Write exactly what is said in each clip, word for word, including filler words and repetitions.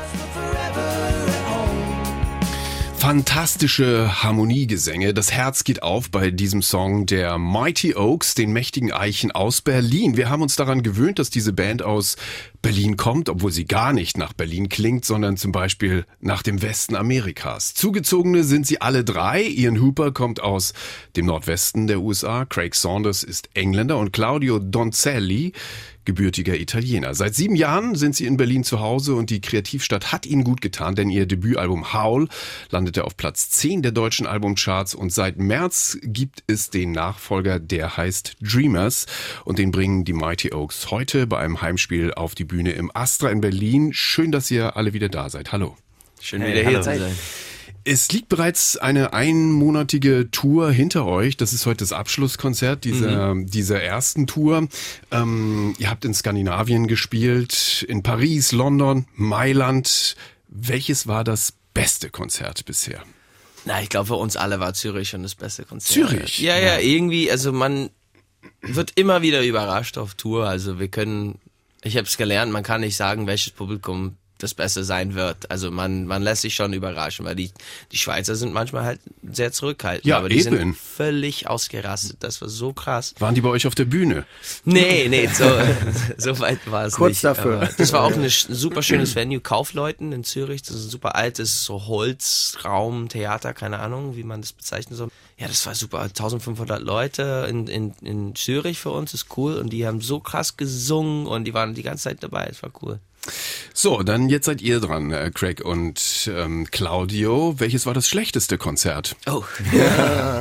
Fantastische Harmoniegesänge. Das Herz geht auf bei diesem Song der Mighty Oaks, den mächtigen Eichen aus Berlin. Wir haben uns daran gewöhnt, dass diese Band aus Berlin kommt, obwohl sie gar nicht nach Berlin klingt, sondern zum Beispiel nach dem Westen Amerikas. Zugezogene sind sie alle drei. Ian Hooper kommt aus dem Nordwesten der U S A, Craig Saunders ist Engländer und Claudio Donzelli gebürtiger Italiener. Seit sieben Jahren sind sie in Berlin zu Hause und die Kreativstadt hat ihnen gut getan, denn ihr Debütalbum Howl landete auf Platz zehn der deutschen Albumcharts und seit März gibt es den Nachfolger, der heißt Dreamers und den bringen die Mighty Oaks heute bei einem Heimspiel auf die Bühne im Astra in Berlin. Schön, dass ihr alle wieder da seid. Hallo. Schön, hey, wieder hier zu sein. Es liegt bereits eine einmonatige Tour hinter euch. Das ist heute das Abschlusskonzert dieser, mhm. dieser ersten Tour. Ähm, ihr habt in Skandinavien gespielt, in Paris, London, Mailand. Welches war das beste Konzert bisher? Na, ich glaube, für uns alle war Zürich schon das beste Konzert. Zürich? Ja, ja, irgendwie, also man wird immer wieder überrascht auf Tour. Also wir können, ich habe es gelernt, man kann nicht sagen, welches Publikum das Beste sein wird. Also man man lässt sich schon überraschen, weil die die Schweizer sind manchmal halt sehr zurückhaltend, ja, aber die eben. sind völlig ausgerastet. Das war so krass. Waren die bei euch auf der Bühne? Nee, nee, so, so weit war es Kurz nicht. dafür. Aber das war auch ein super schönes Venue, Kaufleuten in Zürich. Das ist ein super altes so Holzraum, Theater, keine Ahnung, wie man das bezeichnen soll. Ja, das war super. eintausendfünfhundert Leute in, in, in Zürich für uns, ist cool. Und die haben so krass gesungen und die waren die ganze Zeit dabei. Es war cool. So, dann jetzt seid ihr dran, äh, Craig und ähm, Claudio. Welches war das schlechteste Konzert? Oh. Ja.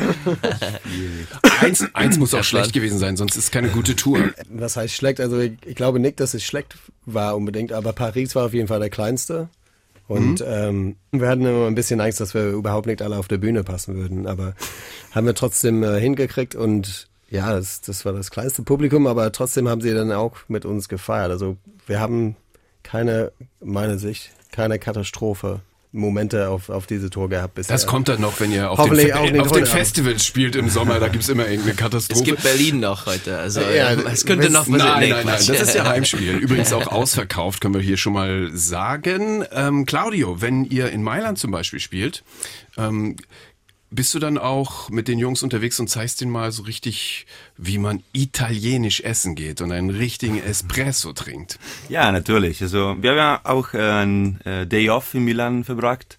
eins, eins muss auch schlecht gewesen sein, sonst ist es keine gute Tour. Was heißt schlecht? Also ich, ich glaube nicht, dass es schlecht war unbedingt, aber Paris war auf jeden Fall der kleinste. Und mhm. ähm, wir hatten immer ein bisschen Angst, dass wir überhaupt nicht alle auf der Bühne passen würden. Aber haben wir trotzdem äh, hingekriegt und ja, das, das war das kleinste Publikum, aber trotzdem haben sie dann auch mit uns gefeiert. Also wir haben keine, meine Sicht, keine Katastrophe. Momente auf, auf diese Tour gehabt bisher. Das kommt dann noch, wenn ihr auf den, Fe- auf den Festivals spielt im Sommer, da gibt's immer irgendeine Katastrophe. Es gibt Berlin noch heute, also ja, es könnte noch... Nein, nein, nein, nein, das ist ja Heimspiel. Übrigens auch ausverkauft, können wir hier schon mal sagen. Ähm, Claudio, wenn ihr in Mailand zum Beispiel spielt, ähm, bist du dann auch mit den Jungs unterwegs und zeigst denen mal so richtig, wie man italienisch essen geht und einen richtigen Espresso trinkt? Ja, natürlich. Also wir haben ja auch einen äh, Day Off in Milan verbracht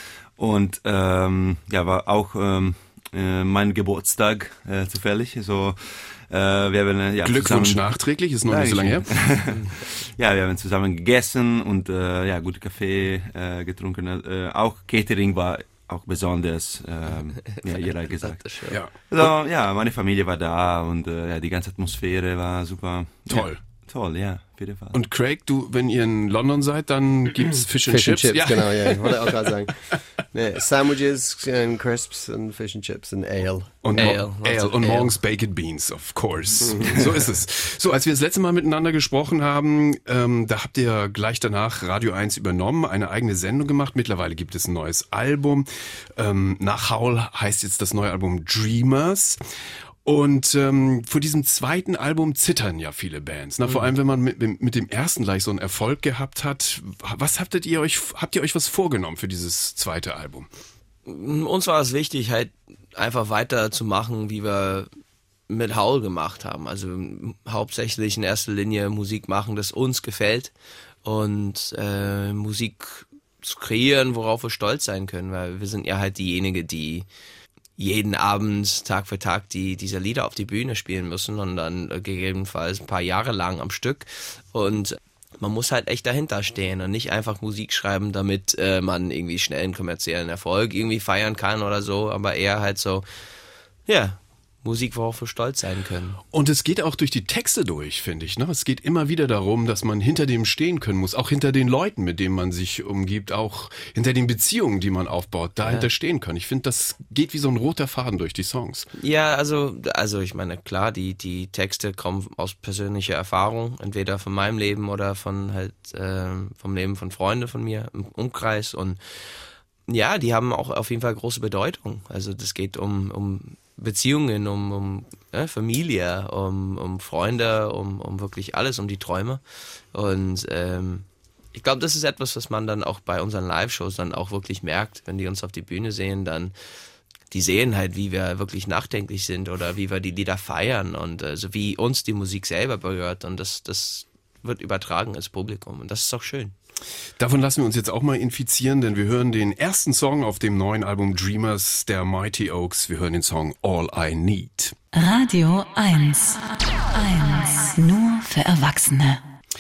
und ähm, ja, war auch ähm, äh, mein Geburtstag äh, zufällig. Also äh, wir haben ja Glückwunsch zusammen, nachträglich, ist noch ja, nicht so lange her. Ja, wir haben zusammen gegessen und äh, ja, guten Kaffee äh, getrunken. Äh, auch Catering war auch besonders, ähm, ja, jeder hat gesagt. Ja. Also, ja, meine Familie war da und äh, ja, die ganze Atmosphäre war super. Toll. Ja, toll, ja, auf jeden Fall. Und Craig, du, wenn ihr in London seid, dann gibt's Fish and Fish Chips. and Chips, ja. genau, ja, ich wollte auch gerade sagen. Nee, Sandwiches and Crisps and Fish and Chips and Ale. Und, Ale, mo- Ale. und morgens Baked Beans, of course. So ist es. So, als wir das letzte Mal miteinander gesprochen haben, ähm, da habt ihr gleich danach Radio eins übernommen, eine eigene Sendung gemacht. Mittlerweile gibt es ein neues Album. Ähm, nach Howl heißt jetzt das neue Album Dreamers. Und ähm, vor diesem zweiten Album zittern ja viele Bands. Na, vor allem, wenn man mit, mit dem ersten gleich so einen Erfolg gehabt hat. Was habtet ihr euch, habt ihr euch was vorgenommen für dieses zweite Album? Uns war es wichtig, halt einfach weiterzumachen, wie wir mit Howl gemacht haben. Also hauptsächlich in erster Linie Musik machen, das uns gefällt und äh, Musik zu kreieren, worauf wir stolz sein können, weil wir sind ja halt diejenigen, die jeden Abend, Tag für Tag, die diese Lieder auf die Bühne spielen müssen und dann gegebenenfalls ein paar Jahre lang am Stück. Und man muss halt echt dahinter stehen und nicht einfach Musik schreiben, damit äh, man irgendwie schnell einen kommerziellen Erfolg irgendwie feiern kann oder so, aber eher halt so, ja, Musik, worauf wir stolz sein können. Und es geht auch durch die Texte durch, finde ich. Ne? Es geht immer wieder darum, dass man hinter dem stehen können muss, auch hinter den Leuten, mit denen man sich umgibt, auch hinter den Beziehungen, die man aufbaut, dahinter ja. stehen können. Ich finde, das geht wie so ein roter Faden durch die Songs. Ja, also, also ich meine, klar, die, die Texte kommen aus persönlicher Erfahrung, entweder von meinem Leben oder von halt äh, vom Leben von Freunden von mir im Umkreis. Und ja, die haben auch auf jeden Fall große Bedeutung. Also das geht um, um Beziehungen, um, um äh, Familie, um, um Freunde, um, um wirklich alles, um die Träume. Und ähm, ich glaube, das ist etwas, was man dann auch bei unseren Live-Shows dann auch wirklich merkt, wenn die uns auf die Bühne sehen, dann die sehen halt, wie wir wirklich nachdenklich sind oder wie wir die Lieder feiern und also wie uns die Musik selber berührt und das, das wird übertragen ins Publikum und das ist auch schön. Davon lassen wir uns jetzt auch mal infizieren, denn wir hören den ersten Song auf dem neuen Album Dreamers der Mighty Oaks. Wir hören den Song All I Need. Radio eins. eins. Nur für Erwachsene.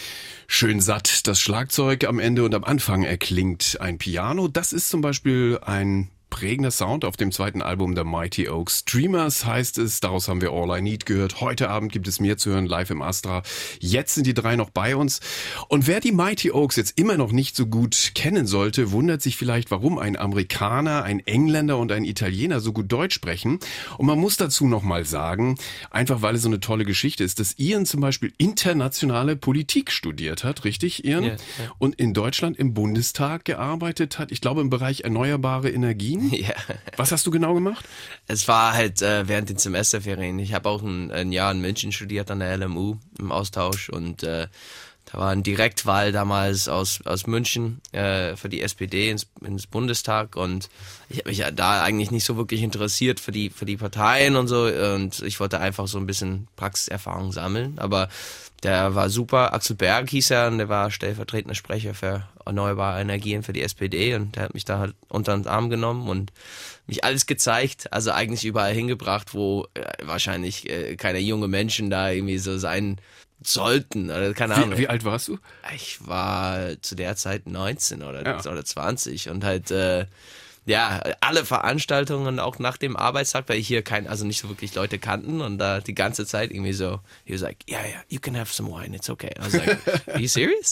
Schön satt, das Schlagzeug am Ende und am Anfang erklingt ein Piano. Das ist zum Beispiel ein prägender Sound auf dem zweiten Album der Mighty Oaks. Dreamers heißt es, daraus haben wir All I Need gehört. Heute Abend gibt es mehr zu hören, live im Astra. Jetzt sind die drei noch bei uns. Und wer die Mighty Oaks jetzt immer noch nicht so gut kennen sollte, wundert sich vielleicht, warum ein Amerikaner, ein Engländer und ein Italiener so gut Deutsch sprechen. Und man muss dazu noch mal sagen, einfach weil es so eine tolle Geschichte ist, dass Ian zum Beispiel internationale Politik studiert hat, richtig, Ian? Ja, ja. Und in Deutschland im Bundestag gearbeitet hat, ich glaube im Bereich erneuerbare Energien. Ja. Was hast du genau gemacht? Es war halt äh, während den Semesterferien. Ich habe auch ein, ein Jahr in München studiert an der L M U im Austausch und äh, da war eine Direktwahl damals aus aus München äh, für die S P D ins, ins Bundestag und ich habe mich ja da eigentlich nicht so wirklich interessiert für die für die Parteien und so und ich wollte einfach so ein bisschen Praxiserfahrung sammeln, aber der war super. Axel Berg hieß er und der war stellvertretender Sprecher für erneuerbare Energien für die S P D und der hat mich da halt unter den Arm genommen und mich alles gezeigt, also eigentlich überall hingebracht, wo äh, wahrscheinlich äh, keine junge Menschen da irgendwie so sein sollten oder keine Ahnung. Wie, wie alt warst du? Ich war zu der Zeit neunzehn oder, ja. oder zwanzig und halt äh, ja, alle Veranstaltungen auch nach dem Arbeitstag, weil ich hier kein, also nicht so wirklich Leute kannten und da die ganze Zeit irgendwie so, he was like, yeah, yeah, you can have some wine, it's okay. I was like, are you serious?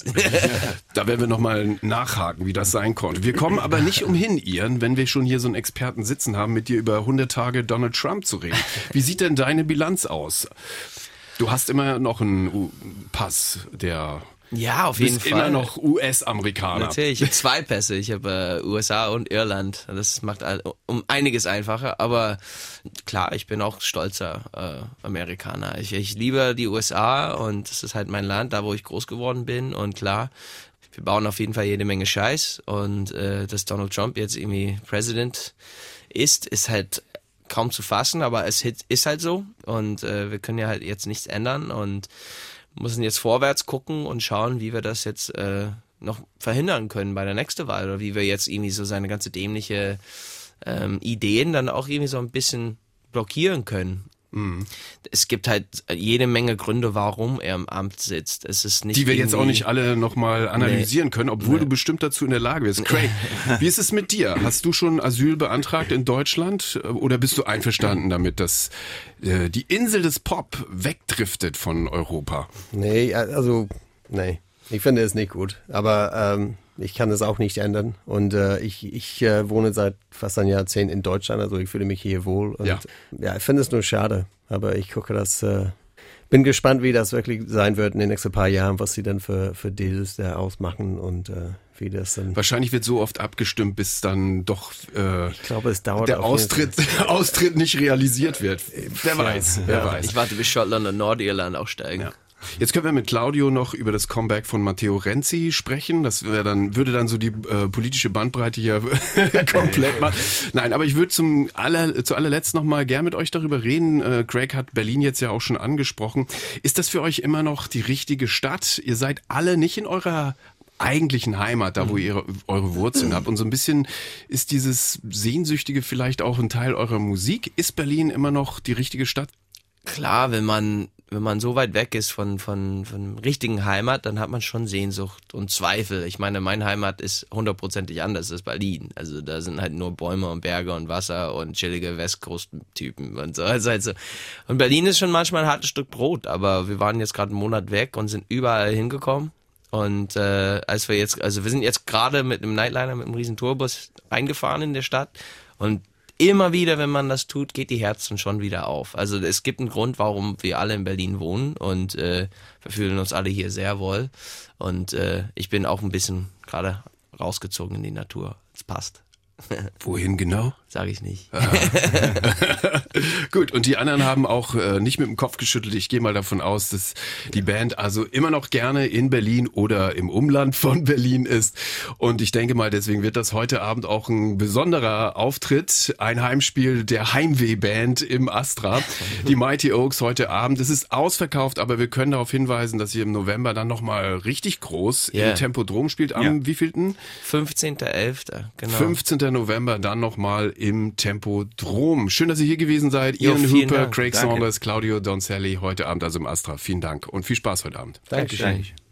Da werden wir nochmal nachhaken, wie das sein konnte. Wir kommen aber nicht umhin, Ian, wenn wir schon hier so einen Experten sitzen haben, mit dir über hundert Tage Donald Trump zu reden. Wie sieht denn deine Bilanz aus? Du hast immer noch einen Pass, der... Ja, auf jeden Fall. Fall. Immer noch U S-Amerikaner. Natürlich, ich habe zwei Pässe. Ich habe äh, U S A und Irland. Das macht all, um einiges einfacher. Aber klar, ich bin auch stolzer äh, Amerikaner. Ich, ich liebe die U S A und das ist halt mein Land, da wo ich groß geworden bin. Und klar, wir bauen auf jeden Fall jede Menge Scheiß. Und äh, dass Donald Trump jetzt irgendwie President ist, ist halt kaum zu fassen. Aber es ist halt so. Und äh, wir können ja halt jetzt nichts ändern. Und müssen jetzt vorwärts gucken und schauen, wie wir das jetzt äh, noch verhindern können bei der nächsten Wahl oder wie wir jetzt irgendwie so seine ganze dämliche ähm, Ideen dann auch irgendwie so ein bisschen blockieren können. Mhm. Es gibt halt jede Menge Gründe, warum er im Amt sitzt. Es ist nicht die wir jetzt auch nicht alle nochmal analysieren nee. können, obwohl nee. du bestimmt dazu in der Lage bist. Craig, wie ist es mit dir? Hast du schon Asyl beantragt in Deutschland oder bist du einverstanden damit, dass äh, die Insel des Pop wegdriftet von Europa? Nee, also, nee. Ich finde es nicht gut, aber ähm, ich kann es auch nicht ändern und äh, ich, ich äh, wohne seit fast ein Jahrzehnt in Deutschland, also ich fühle mich hier wohl und ja, ja ich finde es nur schade, aber ich gucke das, äh, bin gespannt, wie das wirklich sein wird in den nächsten paar Jahren, was sie dann für, für Deals da ausmachen und äh, wie das dann... Wahrscheinlich wird so oft abgestimmt, bis dann doch äh, ich glaube, es dauert der Austritt, Austritt nicht realisiert wird. Wer weiß, wer ja. weiß. Ich warte, bis Schottland und Nordirland aufsteigen. Ja. Jetzt können wir mit Claudio noch über das Comeback von Matteo Renzi sprechen. Das wäre dann, würde dann so die äh, politische Bandbreite hier komplett machen. Nein, aber ich würde zum aller, zu allerletzt noch mal gern mit euch darüber reden. Äh, Craig hat Berlin jetzt ja auch schon angesprochen. Ist das für euch immer noch die richtige Stadt? Ihr seid alle nicht in eurer eigentlichen Heimat, da wo ihr eure Wurzeln habt. Und so ein bisschen ist dieses Sehnsüchtige vielleicht auch ein Teil eurer Musik. Ist Berlin immer noch die richtige Stadt? Klar, wenn man wenn man so weit weg ist von von von richtigen Heimat, dann hat man schon Sehnsucht und Zweifel. Ich meine, meine Heimat ist hundertprozentig anders als Berlin. Also da sind halt nur Bäume und Berge und Wasser und chillige Westküstentypen und so. Also halt so. Und Berlin ist schon manchmal ein hartes Stück Brot, aber wir waren jetzt gerade einen Monat weg und sind überall hingekommen. Und äh, als wir jetzt, also wir sind jetzt gerade mit einem Nightliner, mit einem riesen Tourbus eingefahren in der Stadt und immer wieder, wenn man das tut, geht die Herzen schon wieder auf. Also es gibt einen Grund, warum wir alle in Berlin wohnen und äh, wir fühlen uns alle hier sehr wohl. Und äh, ich bin auch ein bisschen gerade rausgezogen in die Natur. Es passt. Wohin genau? sage ich nicht. Gut, und die anderen haben auch äh, nicht mit dem Kopf geschüttelt. Ich gehe mal davon aus, dass die Band also immer noch gerne in Berlin oder im Umland von Berlin ist. Und ich denke mal, deswegen wird das heute Abend auch ein besonderer Auftritt. Ein Heimspiel der Heimweh-Band im Astra. Die Mighty Oaks heute Abend. Es ist ausverkauft, aber wir können darauf hinweisen, dass ihr im November dann nochmal richtig groß Yeah. im Tempodrom spielt. Am Ja. wievielten? fünfzehnter elfter genau. fünfzehnten November dann nochmal im Tempodrom. Schön, dass ihr hier gewesen seid. Jo, Ian vielen Hooper, Dank. Craig Danke. Saunders, Claudio Donzelli heute Abend also im Astra. Vielen Dank und viel Spaß heute Abend. Dankeschön. Dankeschön.